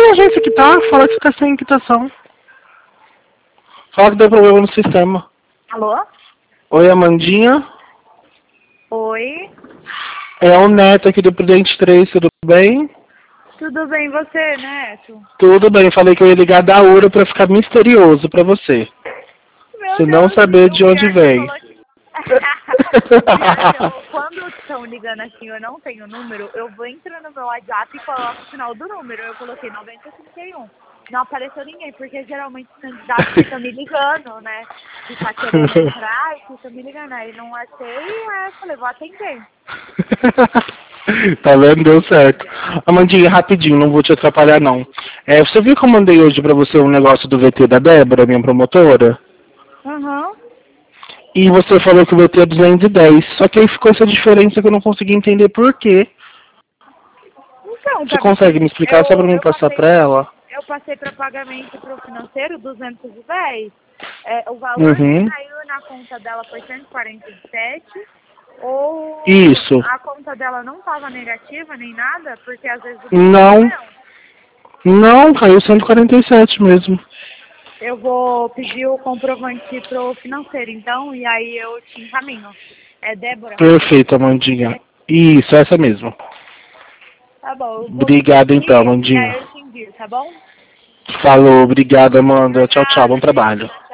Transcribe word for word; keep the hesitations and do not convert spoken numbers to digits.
a agência que tá, fala que você tá sem quitação. Fala que deu problema no sistema. Alô? Oi, Amandinha. Oi. É o Neto aqui do Prudente três, tudo bem? Tudo bem, e você, Neto? Tudo bem, falei que eu ia ligar da Ura pra ficar misterioso pra você. Meu Se não Deus, saber de o onde pior que vem. eu coloquei- O pior que eu- quando estão ligando assim, eu não tenho número, eu vou entrando no meu WhatsApp e coloco o final do número. Eu coloquei noventa e trinta e um. Não apareceu ninguém, porque geralmente os candidatos ficam me ligando, né? Que tá querendo entrar e ficam me ligando. Aí não achei, aí eu falei, vou atender. Tá vendo? Deu certo. Amandinha, rapidinho, não vou te atrapalhar não. É, você viu que eu mandei hoje pra você um negócio do V T da Débora, minha promotora? Aham. E você falou que o V T é duzentos e dez. Só que aí ficou essa diferença que eu não consegui entender por quê. Então, Você tá me consegue expli- me explicar só pra eu, mim eu passar passei pra ela? eu passei para pagamento para o financeiro duzentos e dez. É, o valor que Uhum. caiu na conta dela foi cento e quarenta e sete. Ou Isso. a conta dela não estava negativa nem nada, porque às vezes o banco Não. não. Não, caiu cento e quarenta e sete mesmo. Eu vou pedir o comprovante pro financeiro, então, e aí eu te encaminho. É Débora? Perfeito, Amandinha. Isso, essa mesmo. Tá bom, eu vou pedir Obrigado então, aqui e Amandinha. aí eu te envio, tá bom? Falou, obrigado, Amanda. Por Tchau, tchau, bom nada, beijo. trabalho.